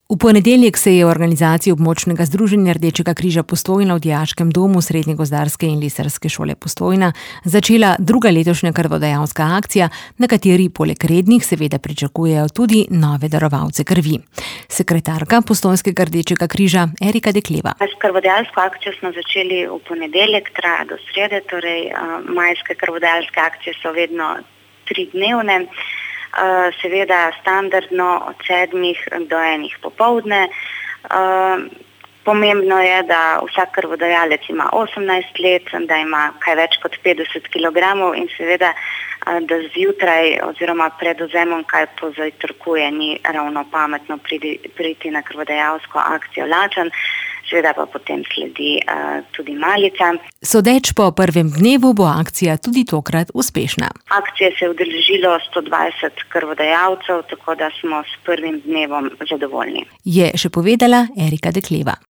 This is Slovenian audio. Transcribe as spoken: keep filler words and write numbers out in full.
V ponedeljek se je v organizaciji območnega združenja Rdečega križa Postojna v Dijaškem domu Srednje gozdarske in lesarske šole Postojna začela druga letošnja krvodajalska akcija, na kateri poleg rednih seveda pričakujejo tudi nove darovalce krvi. Sekretarka Postojnskega Rdečega križa Erika Dekleva. S krvodajalsko akcijo smo začeli v ponedeljek, traja do srede, torej majske krvodajalske akcije so vedno tridnevne. Seveda standardno od sedmih do enih popoldne. Pomembno je, da vsak krvodajalec ima osemnajst let, da ima kaj več kot petdeset kilogramov in seveda, da zjutraj oziroma pred odvzemom kaj pozajtrkuje, ni ravno pametno priti, priti na krvodajalsko akcijo lačen. Seveda pa potem sledi uh, tudi malica. Sodeč po prvem dnevu bo akcija tudi tokrat uspešna. Akcije se je udeležilo sto dvajset krvodajalcev, tako da smo s prvim dnevom zadovoljni. Je še povedala Erika Dekleva.